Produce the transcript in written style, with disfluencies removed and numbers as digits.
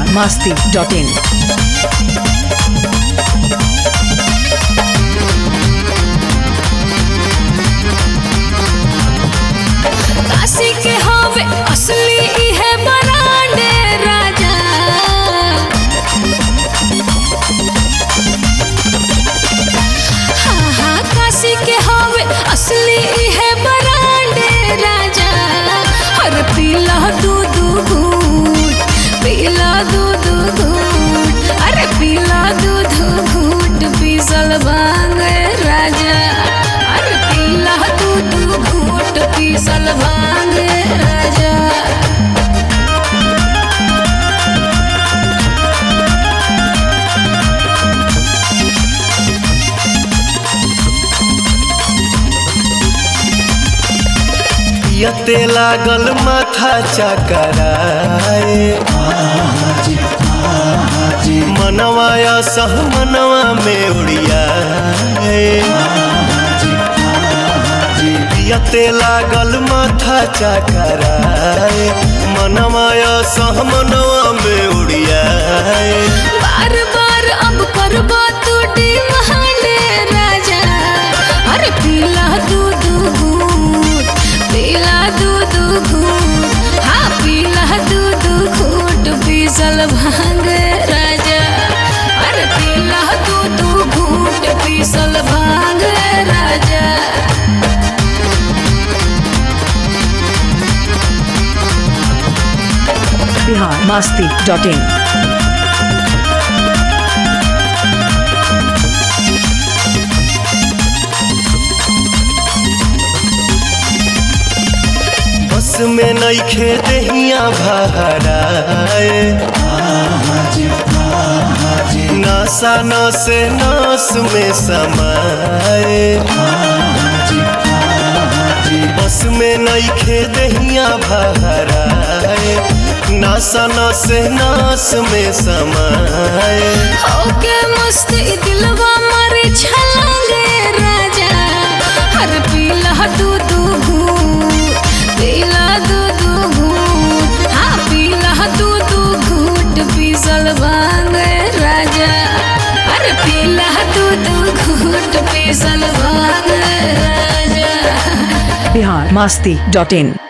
biharmasti.in Kashi के हवे असली है बरांडे राजा। हाँ हाँ काशी के हवे असली है बरांडे राजा। हर पीला दूध घूट पीला दूध घूट अरे पीला दूध घूट पीसल भांग राजा। अरे पीला दूध घूट पीसल भांग राजा। यते लागल माथा चकराए मनवाया सह मनवा में उड़ियाए। यते लागल माथा चकराए मनवाया सह मनवा में उड़ियाए। बार बार अब करबा तू डिमांड राजा। अरे पीला दूध घूट पीला दूध घूट हाँ पीला दूध घूट पीसल भांग राजा। अरे पीला दूध घूट पीसल भांग राजा। biharmasti.in बस में नइखे देहिया भराए नशा नस नस में समाए। बस में नइखे देहिया भराए नशा नस नस में समाए। होके मस्ती दिलवा मारे छलांगे राजा। हर पीला दूध घूट पीला दूध घूट हाँ पीला दूध घूट पीसल भांग राजा। अरे पीला दूध घूट पीसल भांग राजा। biharmasti.in